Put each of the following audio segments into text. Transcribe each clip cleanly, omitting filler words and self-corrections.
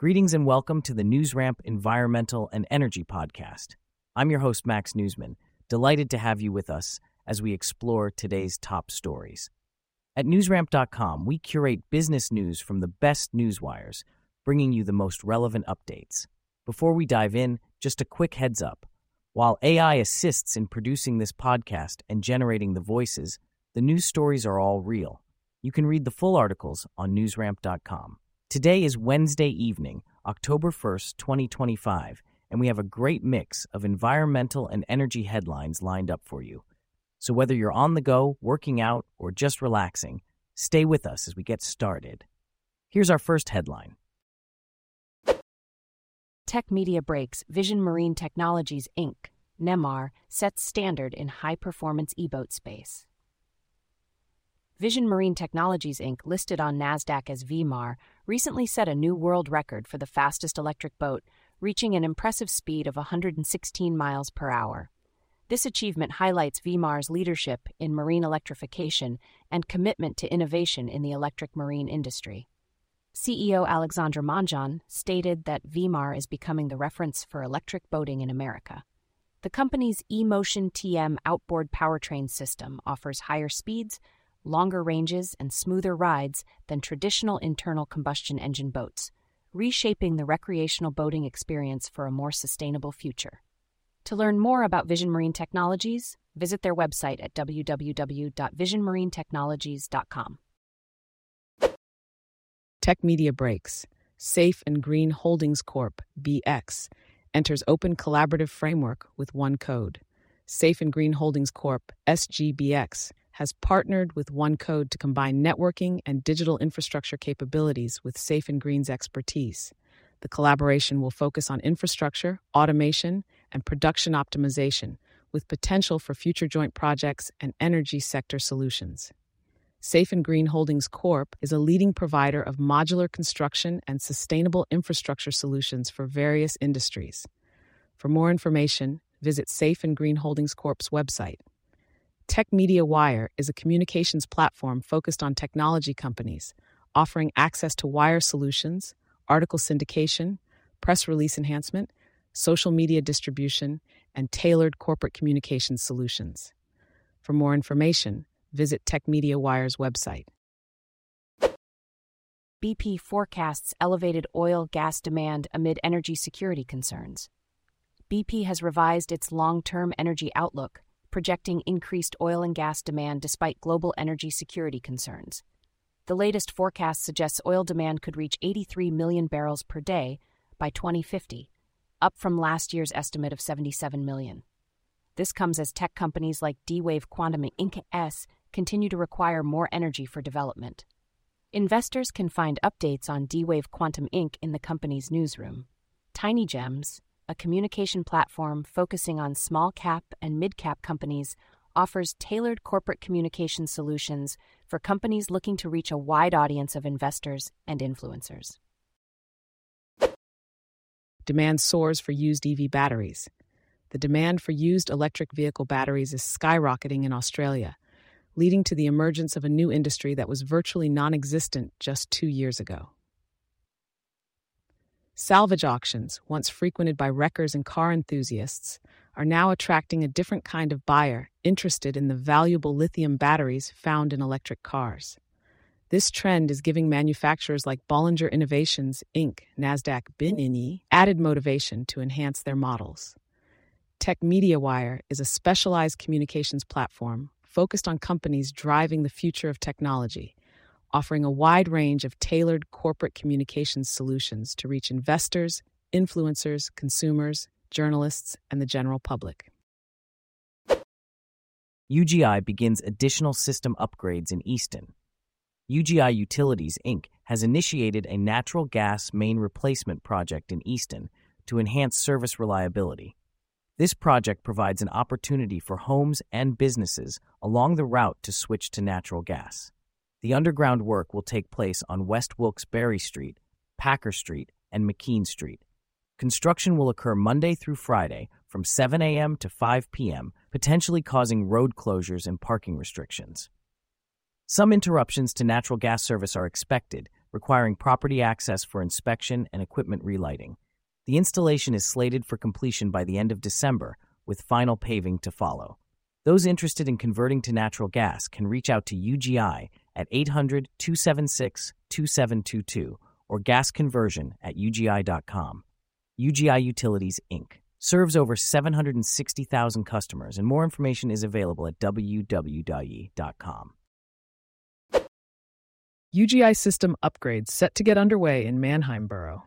Greetings and welcome to the NewsRamp Environmental and Energy Podcast. I'm your host, Max Newsman, delighted to have you with us as we explore today's top stories. At newsramp.com, we curate business news from the best newswires, bringing you the most relevant updates. Before we dive in, just a quick heads up. While AI assists in producing this podcast and generating the voices, the news stories are all real. You can read the full articles on newsramp.com. Today is Wednesday evening, October 1st, 2025, and we have a great mix of environmental and energy headlines lined up for you. So whether you're on the go, working out, or just relaxing, stay with us as we get started. Here's our first headline. Tech media breaks. Vision Marine Technologies, Inc., NEMAR, sets standard in high-performance e-boat space. Vision Marine Technologies, Inc., listed on NASDAQ as VMAR, recently set a new world record for the fastest electric boat, reaching an impressive speed of 116 miles per hour. This achievement highlights VMAR's leadership in marine electrification and commitment to innovation in the electric marine industry. CEO Alexandra Manjan stated that VMAR is becoming the reference for electric boating in America. The company's eMotion TM outboard powertrain system offers higher speeds, longer ranges, and smoother rides than traditional internal combustion engine boats, reshaping the recreational boating experience for a more sustainable future. To learn more about Vision Marine Technologies, visit their website at www.visionmarinetechnologies.com. Tech media breaks. Safe and Green Holdings Corp. (BX) enters open collaborative framework with OneCode. Safe and Green Holdings Corp. (SGBX) has partnered with OneCode to combine networking and digital infrastructure capabilities with Safe and Green's expertise. The collaboration will focus on infrastructure, automation, and production optimization, with potential for future joint projects and energy sector solutions. Safe and Green Holdings Corp. is a leading provider of modular construction and sustainable infrastructure solutions for various industries. For more information, visit Safe and Green Holdings Corp.'s website. Tech Media Wire is a communications platform focused on technology companies, offering access to wire solutions, article syndication, press release enhancement, social media distribution, and tailored corporate communications solutions. For more information, visit Tech Media Wire's website. BP forecasts elevated oil-gas demand amid energy security concerns. BP has revised its long-term energy outlook, projecting increased oil and gas demand despite global energy security concerns. The latest forecast suggests oil demand could reach 83 million barrels per day by 2050, up from last year's estimate of 77 million. This comes as tech companies like D-Wave Quantum Inc. continue to require more energy for development. Investors can find updates on D-Wave Quantum Inc. in the company's newsroom. Tiny Gems, a communication platform focusing on small-cap and mid-cap companies, offers tailored corporate communication solutions for companies looking to reach a wide audience of investors and influencers. Demand soars for used EV batteries. The demand for used electric vehicle batteries is skyrocketing in Australia, leading to the emergence of a new industry that was virtually non-existent just 2 years ago. Salvage auctions, once frequented by wreckers and car enthusiasts, are now attracting a different kind of buyer interested in the valuable lithium batteries found in electric cars. This trend is giving manufacturers like Bollinger Innovations, Inc., NASDAQ BININI, added motivation to enhance their models. Tech Media Wire is a specialized communications platform focused on companies driving the future of technology, offering a wide range of tailored corporate communications solutions to reach investors, influencers, consumers, journalists, and the general public. UGI begins additional system upgrades in Easton. UGI Utilities, Inc. has initiated a natural gas main replacement project in Easton to enhance service reliability. This project provides an opportunity for homes and businesses along the route to switch to natural gas. The underground work will take place on West Wilkes-Barre Street, Packer Street, and McKean Street. Construction will occur Monday through Friday from 7 a.m. to 5 p.m., potentially causing road closures and parking restrictions. Some interruptions to natural gas service are expected, requiring property access for inspection and equipment relighting. The installation is slated for completion by the end of December, with final paving to follow. Those interested in converting to natural gas can reach out to UGI at 800-276-2722 or gasconversion@ugi.com. UGI Utilities, Inc. serves over 760,000 customers, and more information is available at www.ugi.com. UGI system upgrades set to get underway in Mannheim Borough.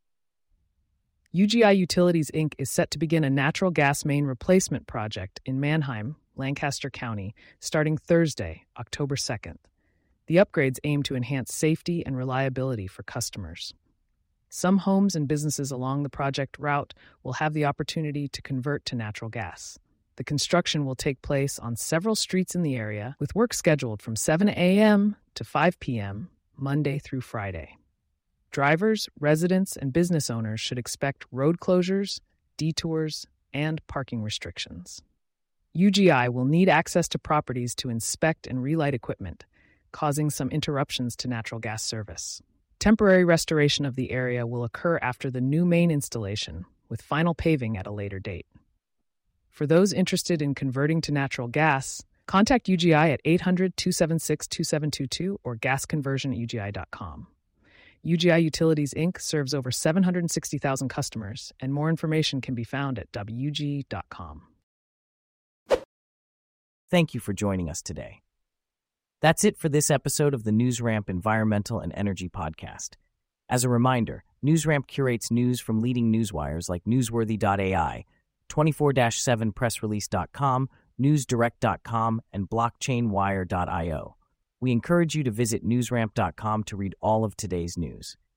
UGI Utilities, Inc. is set to begin a natural gas main replacement project in Mannheim, Lancaster County, starting Thursday, October 2nd. The upgrades aim to enhance safety and reliability for customers. Some homes and businesses along the project route will have the opportunity to convert to natural gas. The construction will take place on several streets in the area, with work scheduled from 7 a.m. to 5 p.m., Monday through Friday. Drivers, residents, and business owners should expect road closures, detours, and parking restrictions. UGI will need access to properties to inspect and relight equipment, causing some interruptions to natural gas service. Temporary restoration of the area will occur after the new main installation, with final paving at a later date. For those interested in converting to natural gas, contact UGI at 800-276-2722 or gasconversion@ugi.com. UGI Utilities, Inc. serves over 760,000 customers, and more information can be found at wg.com. Thank you for joining us today. That's it for this episode of the NewsRamp Environmental and Energy Podcast. As a reminder, NewsRamp curates news from leading newswires like Newsworthy.ai, 24/7pressrelease.com, newsdirect.com, and blockchainwire.io. We encourage you to visit newsramp.com to read all of today's news.